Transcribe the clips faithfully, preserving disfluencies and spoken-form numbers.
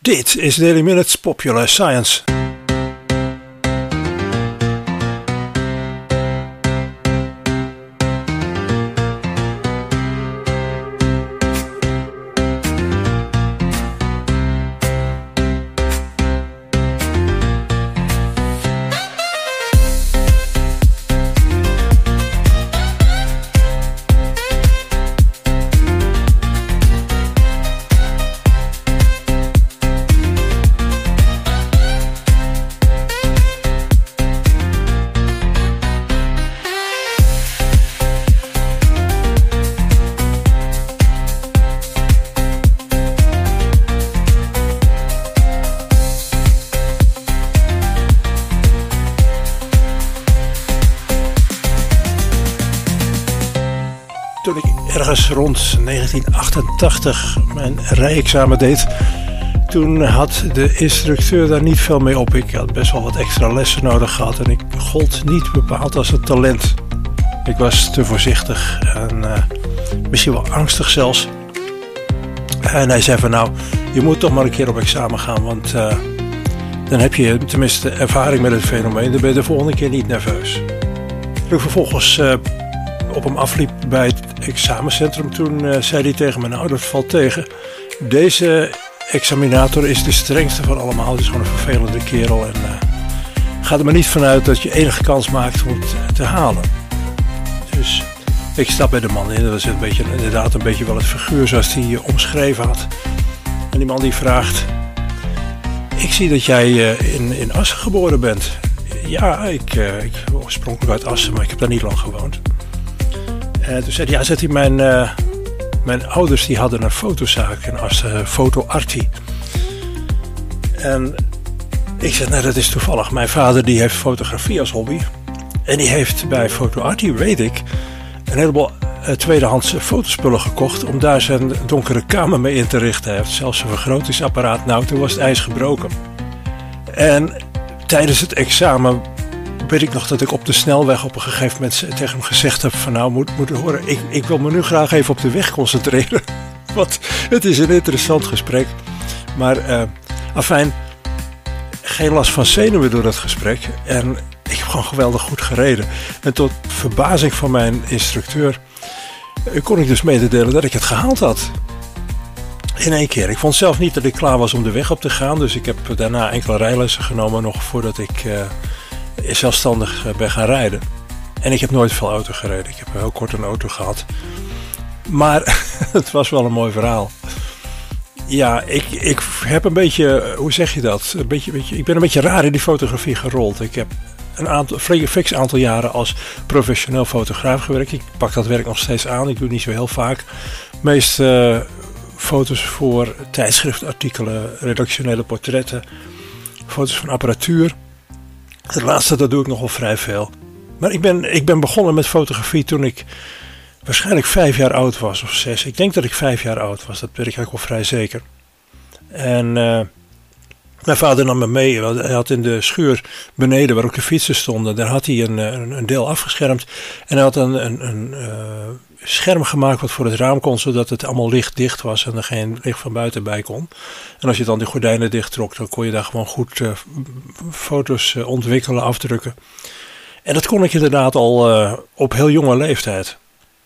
Dit is Daily Minutes Popular Science. Toen ik ergens rond negentien achtentachtig mijn rijexamen deed, toen had de instructeur daar niet veel mee op. Ik had best wel wat extra lessen nodig gehad en ik gold niet bepaald als een talent. Ik was te voorzichtig en uh, misschien wel angstig zelfs. En hij zei van nou, je moet toch maar een keer op examen gaan, want uh, dan heb je tenminste ervaring met het fenomeen. Dan ben je de volgende keer niet nerveus. Toen ik vervolgens uh, op hem afliep bij het examencentrum, toen uh, zei hij tegen me, nou dat valt tegen. Deze examinator is de strengste van allemaal. Het is gewoon een vervelende kerel. En uh, ga er maar niet vanuit dat je enige kans maakt om het te halen. Dus ik stap bij de man in. Dat was een beetje, inderdaad een beetje wel het figuur zoals hij uh, omschreven had. En die man die vraagt, ik zie dat jij uh, in, in Assen geboren bent. Ja, ik, uh, ik oorspronkelijk uit Assen, maar ik heb daar niet lang gewoond. En toen zei hij, ja, zet hij mijn, uh, mijn ouders die hadden een fotozaak in Assen, uh, Foto Arti. En ik zei, nou dat is toevallig. Mijn vader die heeft fotografie als hobby. En die heeft bij Foto Arti, weet ik, een heleboel uh, tweedehands fotospullen gekocht om daar zijn donkere kamer mee in te richten. Hij heeft zelfs een vergrotingsapparaat. Nou, toen was het ijs gebroken. En tijdens het examen weet ik nog dat ik op de snelweg op een gegeven moment tegen hem gezegd heb van nou, moet, moet horen, ik, ik wil me nu graag even op de weg concentreren. Want het is een interessant gesprek. Maar uh, afijn, geen last van zenuwen door dat gesprek. En ik heb gewoon geweldig goed gereden. En tot verbazing van mijn instructeur uh, kon ik dus mededelen dat ik het gehaald had. In één keer. Ik vond zelf niet dat ik klaar was om de weg op te gaan. Dus ik heb daarna enkele rijlessen genomen nog voordat ik Uh, zelfstandig ben gaan rijden. En ik heb nooit veel auto gereden. Ik heb heel kort een auto gehad. Maar het was wel een mooi verhaal. Ja, ik, ik heb een beetje, hoe zeg je dat? Een beetje, beetje, ik ben een beetje raar in die fotografie gerold. Ik heb een aantal, fix aantal jaren als professioneel fotograaf gewerkt. Ik pak dat werk nog steeds aan. Ik doe het niet zo heel vaak. Meest uh, foto's voor tijdschriftartikelen, redactionele portretten, foto's van apparatuur. Het laatste, dat doe ik nogal vrij veel. Maar ik ben, ik ben begonnen met fotografie toen ik waarschijnlijk vijf jaar oud was of zes. Ik denk dat ik vijf jaar oud was, dat weet ik eigenlijk wel vrij zeker. En uh, mijn vader nam me mee. Hij had in de schuur beneden, waar ook de fietsen stonden, daar had hij een, een, een deel afgeschermd. En hij had een, een, een uh, scherm gemaakt wat voor het raam kon, zodat het allemaal lichtdicht was en er geen licht van buiten bij kon. En als je dan die gordijnen dicht trok, dan kon je daar gewoon goed uh, foto's uh, ontwikkelen, afdrukken. En dat kon ik inderdaad al uh, op heel jonge leeftijd.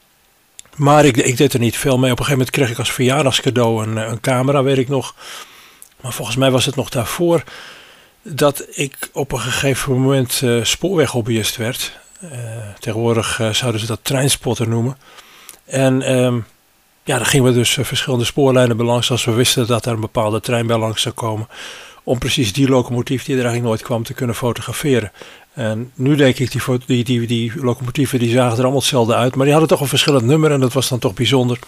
Maar ik, ik deed er niet veel mee. Op een gegeven moment kreeg ik als verjaardagscadeau een, een camera, weet ik nog. Maar volgens mij was het nog daarvoor dat ik op een gegeven moment uh, spoorweghobbyist werd. Uh, tegenwoordig uh, zouden ze dat treinspotter noemen. En um, ja, dan gingen we dus uh, verschillende spoorlijnen belangs als we wisten dat er een bepaalde trein bij langs zou komen. Om precies die locomotief die er eigenlijk nooit kwam te kunnen fotograferen. En nu denk ik, die, die, die, die locomotieven die zagen er allemaal hetzelfde uit. Maar die hadden toch een verschillend nummer en dat was dan toch bijzonder.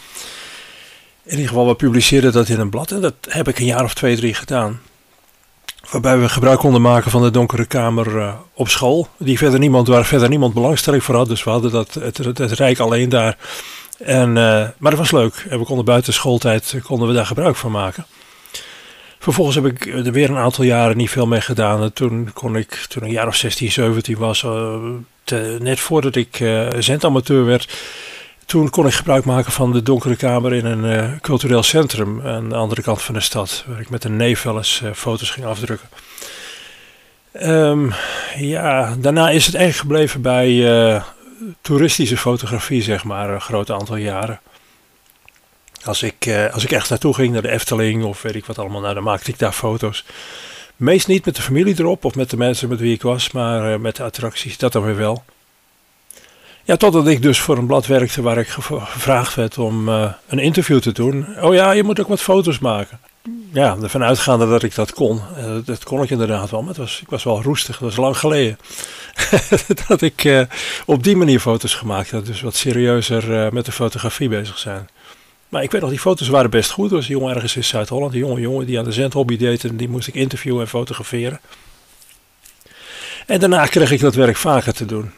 In ieder geval, we publiceerden dat in een blad. En dat heb ik een jaar of twee, drie gedaan. Waarbij we gebruik konden maken van de donkere kamer uh, op school. Die verder niemand, waar verder niemand belangstelling voor had. Dus we hadden dat, het, het, het Rijk alleen daar. En, uh, maar dat was leuk. En we konden buiten schooltijd konden we daar gebruik van maken. Vervolgens heb ik er weer een aantal jaren niet veel mee gedaan. En toen kon ik, toen ik een jaar of zestien, zeventien was, uh, te, net voordat ik uh, zendamateur werd, toen kon ik gebruik maken van de donkere kamer in een uh, cultureel centrum aan de andere kant van de stad, waar ik met een neef wel eens uh, foto's ging afdrukken. Um, ja, daarna is het eigenlijk gebleven bij uh, toeristische fotografie, zeg maar, een groot aantal jaren. Als ik, uh, als ik echt naartoe ging, naar de Efteling of weet ik wat allemaal, nou, dan maakte ik daar foto's. Meest niet met de familie erop of met de mensen met wie ik was, maar uh, met de attracties, dat dan weer wel. Ja, totdat ik dus voor een blad werkte waar ik gevraagd werd om uh, een interview te doen. Oh ja, je moet ook wat foto's maken. Ja, ervan uitgaande dat ik dat kon. Uh, dat kon ik inderdaad wel, maar het was, ik was wel roestig. Dat was lang geleden dat ik uh, op die manier foto's gemaakt had. Dus wat serieuzer uh, met de fotografie bezig zijn. Maar ik weet nog, die foto's waren best goed. Er was een jongen ergens in Zuid-Holland, een jonge jongen die aan de zendhobby deed. En die moest ik interviewen en fotograferen. En daarna kreeg ik dat werk vaker te doen.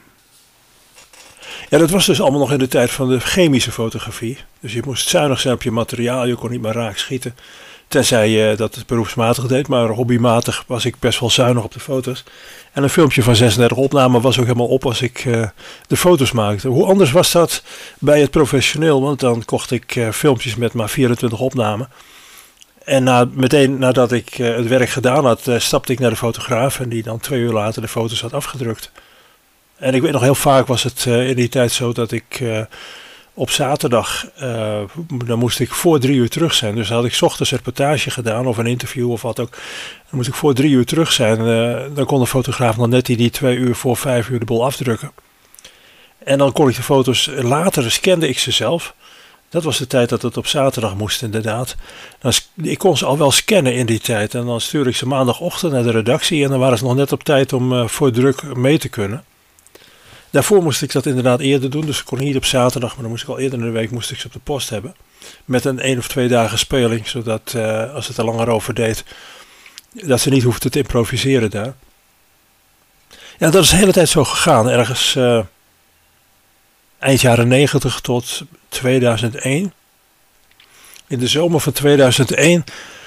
Ja, dat was dus allemaal nog in de tijd van de chemische fotografie. Dus je moest zuinig zijn op je materiaal, je kon niet maar raak schieten. Tenzij je dat het beroepsmatig deed, maar hobbymatig was ik best wel zuinig op de foto's. En een filmpje van zesendertig opnamen was ook helemaal op als ik uh, de foto's maakte. Hoe anders was dat bij het professioneel, want dan kocht ik uh, filmpjes met maar vierentwintig opnamen. En na, meteen nadat ik uh, het werk gedaan had, uh, stapte ik naar de fotograaf en die dan twee uur later de foto's had afgedrukt. En ik weet nog, heel vaak was het uh, in die tijd zo dat ik uh, op zaterdag, uh, dan moest ik voor drie uur terug zijn. Dus had ik 's ochtends een reportage gedaan of een interview of wat ook. Dan moest ik voor drie uur terug zijn. Uh, dan kon de fotograaf nog net die, die twee uur voor vijf uur de boel afdrukken. En dan kon ik de foto's, later scande ik ze zelf. Dat was de tijd dat het op zaterdag moest inderdaad. Dan, ik kon ze al wel scannen in die tijd. En dan stuurde ik ze maandagochtend naar de redactie. En dan waren ze nog net op tijd om uh, voor druk mee te kunnen. Daarvoor moest ik dat inderdaad eerder doen, dus ik kon niet op zaterdag, maar dan moest ik al eerder in de week moest ik ze op de post hebben. Met een één of twee dagen speling, zodat uh, als het er langer over deed, dat ze niet hoefden te improviseren daar. Ja, dat is de hele tijd zo gegaan, ergens uh, eind jaren negentig tot tweeduizend één. In de zomer van tweeduizend één,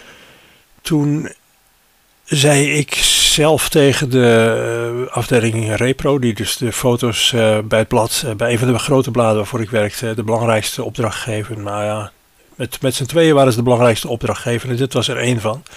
toen zei ik zelf tegen de uh, afdeling Repro, die dus de foto's uh, bij het blad, uh, bij een van de grote bladen waarvoor ik werkte, de belangrijkste opdrachtgever. Nou ja, met, met z'n tweeën waren ze de belangrijkste opdrachtgever en dit was er één van.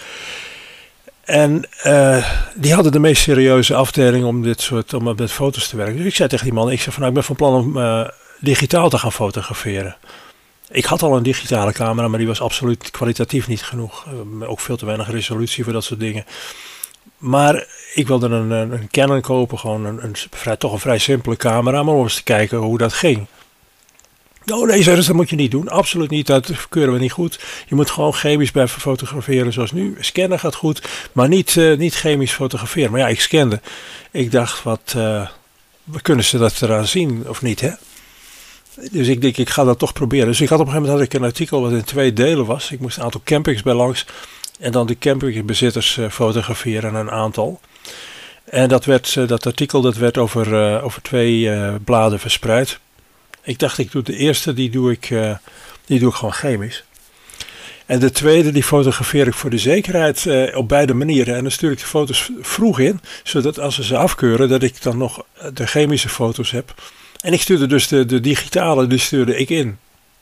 En uh, die hadden de meest serieuze afdeling om dit soort, om met foto's te werken. Dus ik zei tegen die man, ik zei van nou, ik ben van plan om uh, digitaal te gaan fotograferen. Ik had al een digitale camera, maar die was absoluut kwalitatief niet genoeg. Uh, ook veel te weinig resolutie voor dat soort dingen. Maar ik wilde een, een, een Canon kopen, gewoon een, een, vrij, toch een vrij simpele camera, maar om eens te kijken hoe dat ging. Oh nee, zei ze, dat moet je niet doen. Absoluut niet, dat keuren we niet goed. Je moet gewoon chemisch blijven fotograferen zoals nu. Scannen gaat goed, maar niet, uh, niet chemisch fotograferen. Maar ja, ik scande. Ik dacht, wat uh, kunnen ze dat eraan zien of niet, hè? Dus ik denk, ik ga dat toch proberen. Dus ik had op een gegeven moment had ik een artikel wat in twee delen was. Ik moest een aantal campings bij langs. En dan de campingbezitters uh, fotograferen, een aantal. En dat, werd, uh, dat artikel dat werd over, uh, over twee uh, bladen verspreid. Ik dacht, ik doe de eerste, die doe ik, uh, die doe ik gewoon chemisch. En de tweede, die fotografeer ik voor de zekerheid uh, op beide manieren. En dan stuur ik de foto's vroeg in, zodat als ze ze afkeuren, dat ik dan nog de chemische foto's heb. En ik stuurde dus de, de digitale, die stuurde ik in.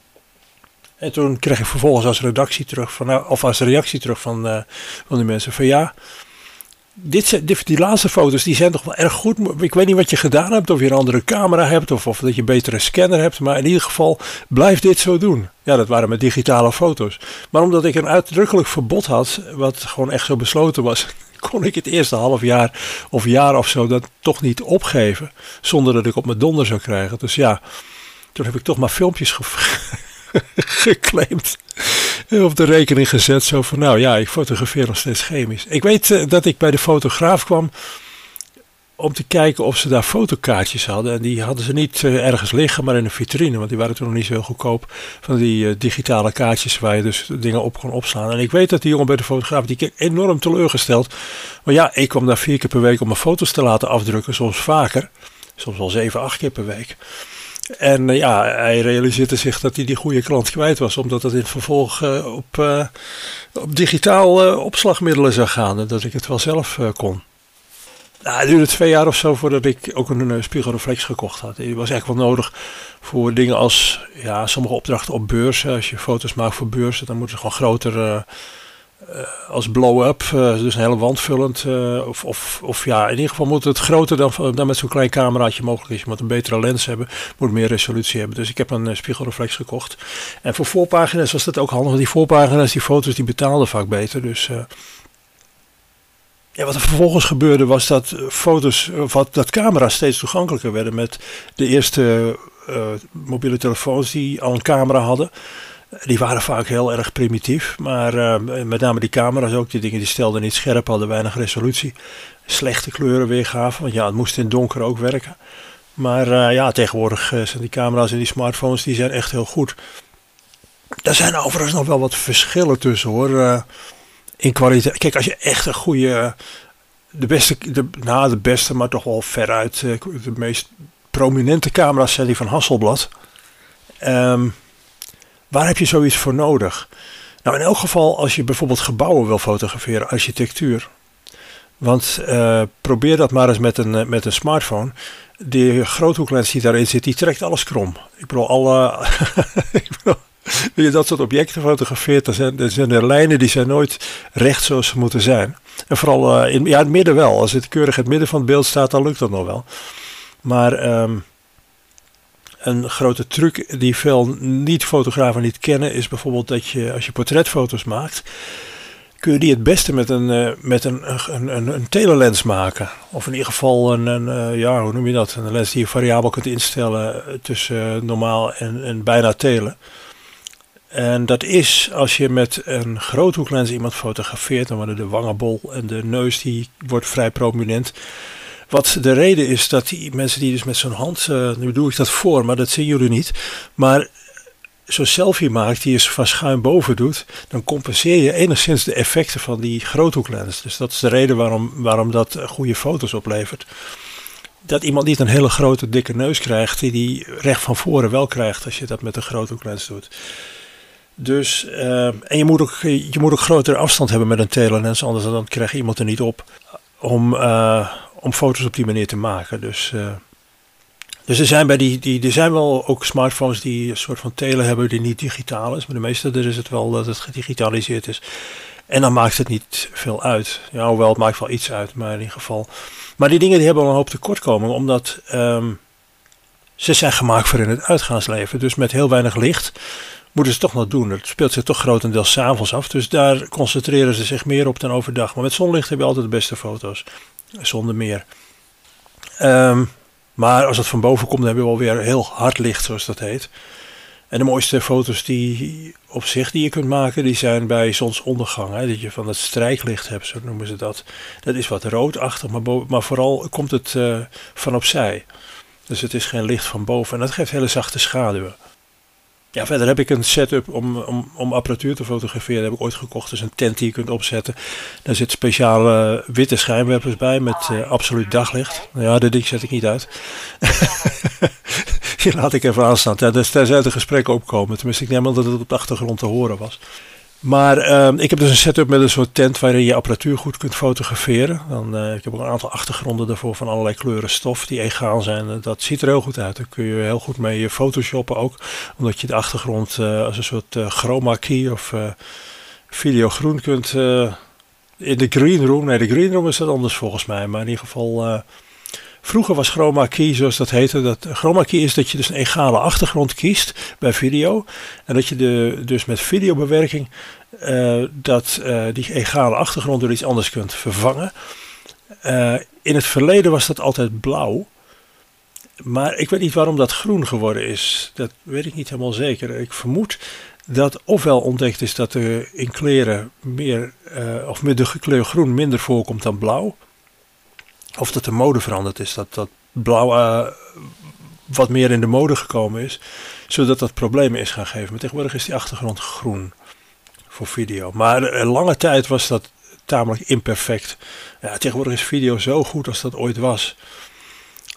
En toen kreeg ik vervolgens als redactie terug van, nou, of als reactie terug van, uh, van die mensen van ja, dit, dit, die laatste foto's die zijn toch wel erg goed. Ik weet niet wat je gedaan hebt, of je een andere camera hebt of, of dat je een betere scanner hebt, maar in ieder geval blijf dit zo doen. Ja, dat waren met digitale foto's. Maar omdat ik een uitdrukkelijk verbod had, wat gewoon echt zo besloten was, kon ik het eerste half jaar of jaar of zo dat toch niet opgeven, zonder dat ik op mijn donder zou krijgen. Dus ja, toen heb ik toch maar filmpjes ge- geclaimd. Op de rekening gezet, zo van nou ja, ik fotografeer nog steeds chemisch. Ik weet uh, dat ik bij de fotograaf kwam om te kijken of ze daar fotokaartjes hadden. En die hadden ze niet uh, ergens liggen, maar in een vitrine, want die waren toen nog niet zo heel goedkoop. Van die uh, digitale kaartjes waar je dus dingen op kon opslaan. En ik weet dat die jongen bij de fotograaf, die keek enorm teleurgesteld. Maar ja, ik kwam daar vier keer per week om mijn foto's te laten afdrukken, soms vaker. Soms wel zeven, acht keer per week. En uh, ja, hij realiseerde zich dat hij die goede klant kwijt was, omdat het in het vervolg uh, op, uh, op digitaal uh, opslagmiddelen zou gaan en dat ik het wel zelf uh, kon. Nou, het duurde twee jaar of zo voordat ik ook een, een spiegelreflex gekocht had. Die was eigenlijk wel nodig voor dingen als ja, sommige opdrachten op beurzen. Als je foto's maakt voor beurzen, dan moeten ze gewoon groter uh, uh, als blow-up, uh, dus een hele wand vullend. Uh, of, of, of ja, in ieder geval moet het groter dan, dan met zo'n klein cameraatje mogelijk is. Je moet een betere lens hebben, moet meer resolutie hebben. Dus ik heb een uh, spiegelreflex gekocht. En voor voorpagina's was dat ook handig. Want die voorpagina's, die foto's, die betaalden vaak beter. Dus... Uh, Ja, wat er vervolgens gebeurde was dat foto's, of wat, dat camera's steeds toegankelijker werden met de eerste uh, mobiele telefoons die al een camera hadden. Die waren vaak heel erg primitief, maar uh, met name die camera's ook, die dingen die stelden niet scherp, hadden weinig resolutie. Slechte kleuren weergaven, want ja, het moest in het donker ook werken. Maar uh, ja, tegenwoordig uh, zijn die camera's en die smartphones, die zijn echt heel goed. Daar zijn overigens nog wel wat verschillen tussen hoor. Uh, In kwaliteit. Kijk, als je echt een goede, de beste, de, nou de beste, maar toch wel veruit de meest prominente camera's zijn die van Hasselblad. Um, waar heb je zoiets voor nodig? Nou, in elk geval als je bijvoorbeeld gebouwen wil fotograferen, architectuur. Want uh, probeer dat maar eens met een, met een smartphone. Die groothoeklens die daarin zit, die trekt alles krom. Ik bedoel, alle... ik bedoel, Als je dat soort objecten fotografeert, dan zijn, dan zijn er lijnen die zijn nooit recht zoals ze moeten zijn. En vooral uh, in ja, het midden wel. Als het keurig in het midden van het beeld staat, dan lukt dat nog wel. Maar um, een grote truc die veel niet-fotografen niet kennen, is bijvoorbeeld dat je, als je portretfoto's maakt, kun je die het beste met een, uh, met een, een, een, een telelens maken. Of in ieder geval een, een uh, ja, hoe noem je dat? Een lens die je variabel kunt instellen tussen uh, normaal en, en bijna tele. En dat is als je met een groothoeklens iemand fotografeert, dan worden de wangen bol en de neus die wordt vrij prominent. Wat de reden is dat die mensen die dus met zo'n hand, uh, nu doe ik dat voor, maar dat zien jullie niet, maar zo'n selfie maakt die je van schuin boven doet, dan compenseer je enigszins de effecten van die groothoeklens. Dus dat is de reden waarom, waarom dat goede foto's oplevert. Dat iemand niet een hele grote dikke neus krijgt, die die recht van voren wel krijgt als je dat met een groothoeklens doet. Dus, uh, en je moet, ook, je moet ook grotere afstand hebben met een telelens, anders dan krijg je iemand er niet op om, uh, om foto's op die manier te maken. Dus, uh, dus er zijn bij die, die, er zijn wel ook smartphones die een soort van tele hebben die niet digitaal is, maar de meeste er is het wel dat het gedigitaliseerd is. En dan maakt het niet veel uit. Ja, hoewel het maakt wel iets uit, maar in ieder geval. Maar die dingen die hebben al een hoop tekortkomingen, omdat um, ze zijn gemaakt voor in het uitgaansleven. Dus met heel weinig licht moeten ze toch nog doen. Het speelt zich toch grotendeels 's avonds af. Dus daar concentreren ze zich meer op dan overdag. Maar met zonlicht heb je altijd de beste foto's. Zonder meer. Um, maar als het van boven komt, dan heb je wel weer heel hard licht, zoals dat heet. En de mooiste foto's die op zich die je kunt maken, die zijn bij zonsondergang. Hè? Dat je van het strijklicht hebt, zo noemen ze dat. Dat is wat roodachtig, maar, bo- maar vooral komt het uh, van opzij. Dus het is geen licht van boven. En dat geeft hele zachte schaduwen. Ja, verder heb ik een setup om, om, om apparatuur te fotograferen. Dat heb ik ooit gekocht. Dus een tent die je kunt opzetten. Daar zit speciale witte schijnwerpers bij met uh, absoluut daglicht. Nou ja, dat ding zet ik niet uit. Die laat ik even aanstaan. Ja, dus daar zijn de gesprekken opkomen. Tenminste, ik neem aan dat het op de achtergrond te horen was. Maar uh, ik heb dus een setup met een soort tent waarin je apparatuur goed kunt fotograferen. Dan, uh, ik heb ook een aantal achtergronden daarvoor van allerlei kleuren stof die egaal zijn. Dat ziet er heel goed uit. Daar kun je heel goed mee photoshoppen ook. Omdat je de achtergrond uh, als een soort uh, chroma key of uh, videogroen kunt... Uh, in de green room, nee de green room is dat anders volgens mij. Maar in ieder geval... Uh, Vroeger was chroma key, zoals dat heette. Dat, chroma key is dat je dus een egale achtergrond kiest bij video. En dat je de, dus met videobewerking uh, dat, uh, die egale achtergrond door iets anders kunt vervangen. Uh, in het verleden was dat altijd blauw. Maar ik weet niet waarom dat groen geworden is. Dat weet ik niet helemaal zeker. Ik vermoed dat ofwel ontdekt is dat er in kleren meer, uh, of met de kleur groen minder voorkomt dan blauw. Of dat de mode veranderd is, dat, dat blauw uh, wat meer in de mode gekomen is, zodat dat problemen is gaan geven. Maar tegenwoordig is die achtergrond groen voor video. Maar uh, lange tijd was dat tamelijk imperfect. Ja, tegenwoordig is video zo goed als dat ooit was.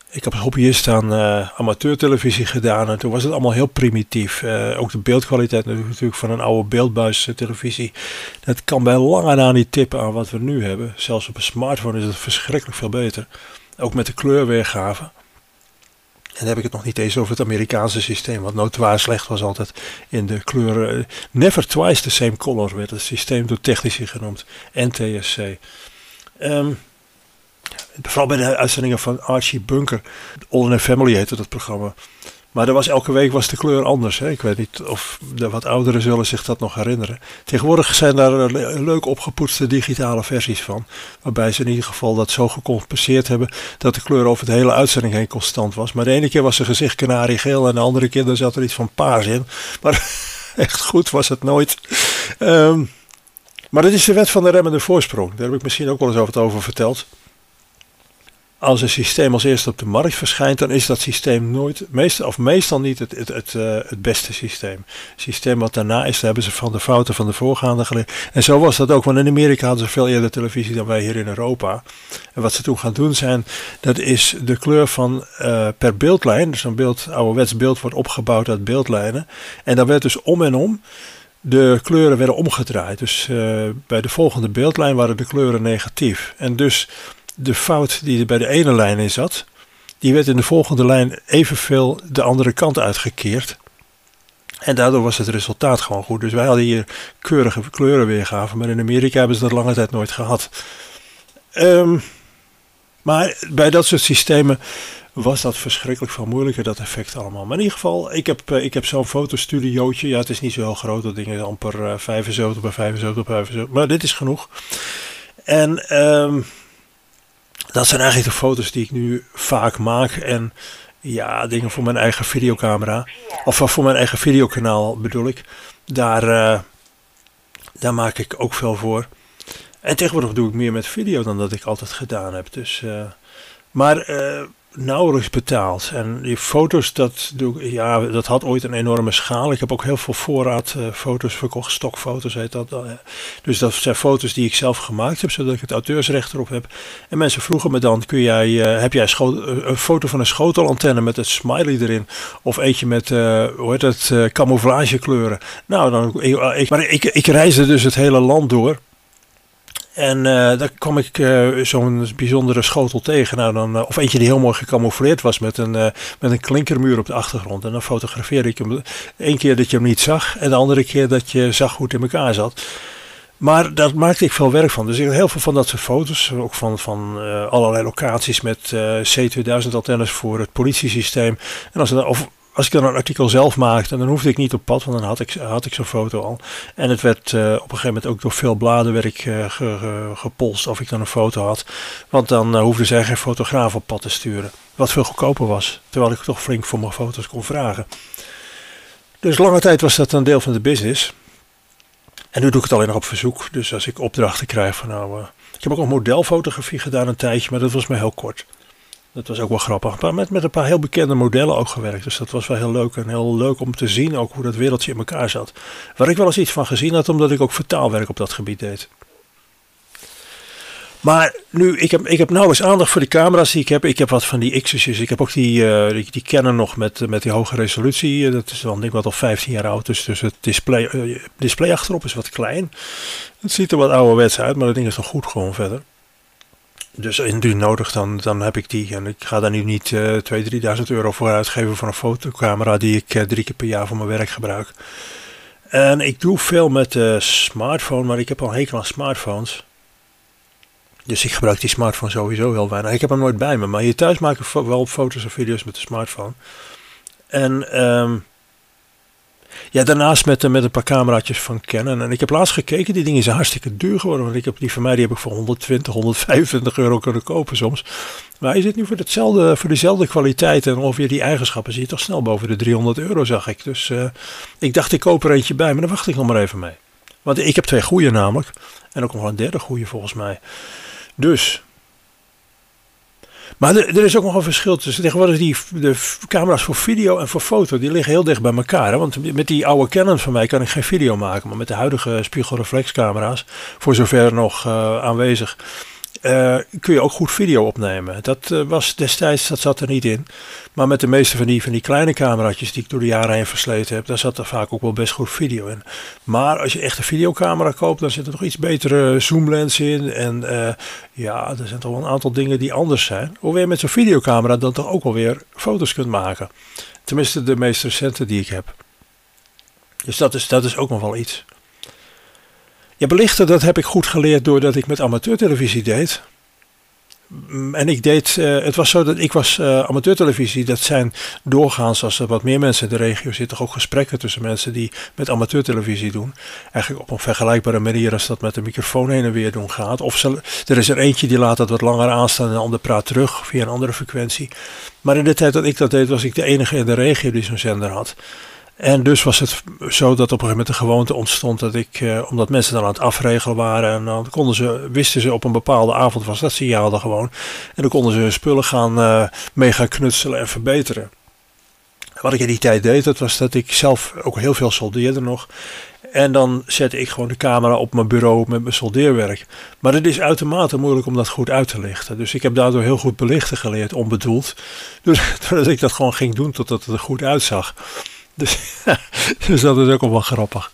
Ik heb als hobbyist aan uh, amateurtelevisie gedaan en toen was het allemaal heel primitief. Uh, ook de beeldkwaliteit natuurlijk van een oude beeldbuis uh, televisie. Dat kan bij lange na niet tippen aan wat we nu hebben. Zelfs op een smartphone is het verschrikkelijk veel beter. Ook met de kleurweergave. En dan heb ik het nog niet eens over het Amerikaanse systeem, wat notoir slecht was altijd in de kleuren. Never twice the same color werd het systeem door technici genoemd. N T S C. Um, Vooral bij de uitzendingen van Archie Bunker. All in a Family heette dat programma. Maar er was, elke week was de kleur anders. Hè? Ik weet niet of de wat ouderen zullen zich dat nog herinneren. Tegenwoordig zijn daar leuk opgepoetste digitale versies van. Waarbij ze in ieder geval dat zo gecompenseerd hebben dat de kleur over de hele uitzending heen constant was. Maar de ene keer was zijn gezicht kanariegeel en de andere keer daar zat er iets van paars in. Maar echt goed was het nooit. Um, maar dat is de wet van de remmende voorsprong. Daar heb ik misschien ook wel eens over, het over verteld. Als een systeem als eerste op de markt verschijnt, dan is dat systeem nooit, meestal, of meestal niet het, het, het, uh, het beste systeem. Het systeem wat daarna is, daar hebben ze van de fouten van de voorgaande geleerd. En zo was dat ook, want in Amerika hadden ze veel eerder televisie dan wij hier in Europa. En wat ze toen gaan doen zijn, dat is de kleur van uh, per beeldlijn. Dus een beeld, ouderwets beeld wordt opgebouwd uit beeldlijnen. En dan werd dus om en om de kleuren werden omgedraaid. Dus uh, bij de volgende beeldlijn waren de kleuren negatief. En dus de fout die er bij de ene lijn in zat, die werd in de volgende lijn evenveel de andere kant uitgekeerd. En daardoor was het resultaat gewoon goed. Dus wij hadden hier keurige kleurenweergaven, maar in Amerika hebben ze dat lange tijd nooit gehad. Um, maar bij dat soort systemen was dat verschrikkelijk veel moeilijker, dat effect allemaal. Maar in ieder geval, ik heb, ik heb zo'n fotostudiootje. Ja, het is niet zo heel groot, dat ding is amper uh, vijfenzeventig bij vijfenzeventig bij vijfenzeventig. Maar dit is genoeg. En um, dat zijn eigenlijk de foto's die ik nu vaak maak. En ja, dingen voor mijn eigen videocamera. Of voor mijn eigen videokanaal bedoel ik. Daar, uh, daar maak ik ook veel voor. En tegenwoordig doe ik meer met video dan dat ik altijd gedaan heb. Dus, uh, maar uh, nauwelijks betaald. En die foto's, dat, doe ik, ja, dat had ooit een enorme schaal. Ik heb ook heel veel voorraad uh, foto's verkocht. Stokfoto's heet dat. Uh, dus dat zijn foto's die ik zelf gemaakt heb, zodat ik het auteursrecht erop heb. En mensen vroegen me dan, kun jij, uh, heb jij scho- een foto van een schotelantenne met het smiley erin? Of eentje met, uh, hoe heet het, uh, camouflagekleuren? Nou, dan, ik, ik, maar ik, ik reisde dus het hele land door. En uh, daar kwam ik uh, zo'n bijzondere schotel tegen. Nou, dan, uh, of eentje die heel mooi gecamoufleerd was met een, uh, met een klinkermuur op de achtergrond. En dan fotografeerde ik hem. Eén keer dat je hem niet zag en de andere keer dat je zag hoe het in elkaar zat. Maar daar maakte ik veel werk van. Dus ik had heel veel van dat soort foto's. Ook van, van uh, allerlei locaties met uh, C tweeduizend antennes voor het politiesysteem. En als er, of, Als ik dan een artikel zelf maakte, dan hoefde ik niet op pad, want dan had ik, had ik zo'n foto al. En het werd uh, op een gegeven moment ook door veel bladen werd ik, uh, ge, ge, gepolst of ik dan een foto had. Want dan uh, hoefde zij geen fotograaf op pad te sturen. Wat veel goedkoper was, terwijl ik toch flink voor mijn foto's kon vragen. Dus lange tijd was dat een deel van de business. En nu doe ik het alleen nog op verzoek. Dus als ik opdrachten krijg van nou... Uh, ik heb ook nog modelfotografie gedaan een tijdje, maar dat was maar heel kort. Dat was ook wel grappig. Maar met, met een paar heel bekende modellen ook gewerkt. Dus dat was wel heel leuk. En heel leuk om te zien ook hoe dat wereldje in elkaar zat. Waar ik wel eens iets van gezien had, omdat ik ook vertaalwerk op dat gebied deed. Maar nu, ik heb, ik heb nauwelijks aandacht voor de camera's die ik heb. Ik heb wat van die X'jes. Ik heb ook die, uh, die, die Canon nog met, met die hoge resolutie. Dat is wel een ding wat al vijftien jaar oud is. Dus het display, uh, display achterop is wat klein. Het ziet er wat ouderwets uit, maar dat ding is nog goed gewoon verder. Dus indien nodig, dan, dan heb ik die. En ik ga daar nu niet uh, tweeduizend, drieduizend euro voor uitgeven voor een fotocamera die ik uh, drie keer per jaar voor mijn werk gebruik. En ik doe veel met de uh, smartphone, maar ik heb al een hekel aan smartphones. Dus ik gebruik die smartphone sowieso heel weinig. Ik heb hem nooit bij me, maar hier thuis maak ik fo- wel foto's en video's met de smartphone. En um, ja, daarnaast met, met een paar cameraatjes van Canon. En ik heb laatst gekeken, die dingen zijn hartstikke duur geworden. Want ik heb die van mij die heb ik voor honderdtwintig, honderdvijfentwintig euro kunnen kopen soms. Maar je zit nu voor, hetzelfde, voor dezelfde kwaliteit en ongeveer die eigenschappen zie je toch snel boven de driehonderd euro, zag ik. Dus uh, ik dacht ik koop er eentje bij, maar dan wacht ik nog maar even mee. Want ik heb twee goede namelijk. En ook nog een derde goede volgens mij. Dus... Maar er, er is ook nog een verschil tussen. Tegenwoordig die de camera's voor video en voor foto, die liggen heel dicht bij elkaar. Hè? Want met die oude Canon van mij kan ik geen video maken. Maar met de huidige spiegelreflexcamera's, voor zover nog uh, aanwezig, uh, kun je ook goed video opnemen. Dat uh, was destijds, dat zat er niet in. Maar met de meeste van die, van die kleine cameraatjes die ik door de jaren heen versleten heb, daar zat er vaak ook wel best goed video in. Maar als je echt een videocamera koopt, dan zit er nog iets betere zoomlens in. En uh, ja, er zijn toch wel een aantal dingen die anders zijn. Hoewel je met zo'n videocamera dan toch ook alweer foto's kunt maken. Tenminste de meest recente die ik heb. Dus dat is, dat is ook nog wel iets. Ja, belichten, dat heb ik goed geleerd doordat ik met amateurtelevisie deed. En ik deed, uh, het was zo dat ik was uh, amateurtelevisie, dat zijn doorgaans, als er wat meer mensen in de regio zitten, ook gesprekken tussen mensen die met amateurtelevisie doen. Eigenlijk op een vergelijkbare manier als dat met de microfoon heen en weer doen gaat. Of ze, er is er eentje die laat dat wat langer aanstaan en de ander praat terug via een andere frequentie. Maar in de tijd dat ik dat deed, was ik de enige in de regio die zo'n zender had. En dus was het zo dat op een gegeven moment de gewoonte ontstond dat ik, eh, omdat mensen dan aan het afregelen waren en dan konden ze, wisten ze op een bepaalde avond was dat signaal er gewoon. En dan konden ze hun spullen gaan, uh, mee gaan knutselen en verbeteren. Wat ik in die tijd deed, dat was dat ik zelf ook heel veel soldeerde nog. En dan zette ik gewoon de camera op mijn bureau met mijn soldeerwerk. Maar het is uitermate moeilijk om dat goed uit te lichten. Dus ik heb daardoor heel goed belichten geleerd, onbedoeld. Dus doordat ik dat gewoon ging doen totdat het er goed uitzag. Dus, dus dat is ook al wel grappig.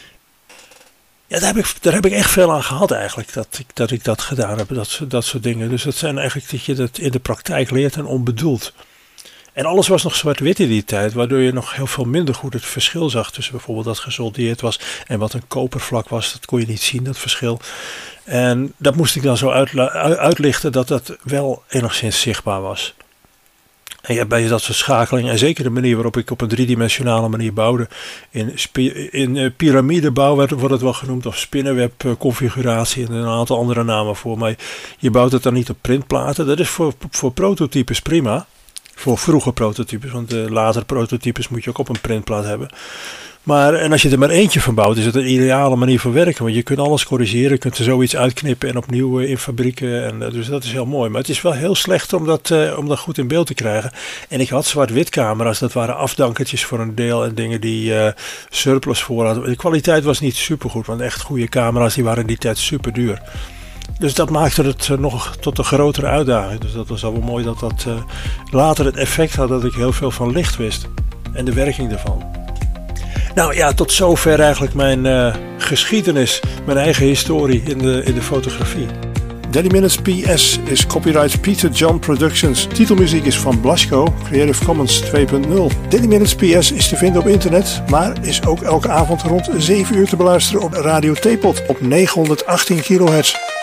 Ja, daar heb, ik, daar heb ik echt veel aan gehad eigenlijk, dat ik dat, ik dat gedaan heb, dat, dat soort dingen. Dus dat zijn eigenlijk dat je dat in de praktijk leert en onbedoeld. En alles was nog zwart-wit in die tijd, waardoor je nog heel veel minder goed het verschil zag tussen bijvoorbeeld dat gesoldeerd was en wat een kopervlak was. Dat kon je niet zien, dat verschil. En dat moest ik dan zo uitla- uitlichten dat dat wel enigszins zichtbaar was. En ja, bij dat soort schakelingen, en zeker de manier waarop ik op een driedimensionale manier bouwde, in, spi- in uh, piramidebouw werd, wordt het wel genoemd, of spinnenweb uh, configuratie en een aantal andere namen voor. Maar je bouwt het dan niet op printplaten. Dat is voor, voor prototypes prima, voor vroege prototypes, want de latere prototypes moet je ook op een printplaat hebben. Maar, en als je er maar eentje van bouwt, is het een ideale manier van werken. Want je kunt alles corrigeren, je kunt er zoiets uitknippen en opnieuw uh, in fabrieken. En, uh, dus dat is heel mooi. Maar het is wel heel slecht om dat, uh, om dat goed in beeld te krijgen. En ik had zwart-wit camera's, dat waren afdankertjes voor een deel en dingen die uh, surplus voor hadden. De kwaliteit was niet supergoed, want echt goede camera's die waren in die tijd super duur. Dus dat maakte het uh, nog tot een grotere uitdaging. Dus dat was al wel mooi dat dat uh, later het effect had dat ik heel veel van licht wist. En de werking ervan. Nou ja, tot zover eigenlijk mijn uh, geschiedenis, mijn eigen historie in de, in de fotografie. thirty Minutes P S is copyright Peter John Productions. Titelmuziek is van Blasco, Creative Commons twee punt nul. thirty Minutes P S is te vinden op internet, maar is ook elke avond rond zeven uur te beluisteren op Radio Teapot op negenhonderdachttien kilohertz.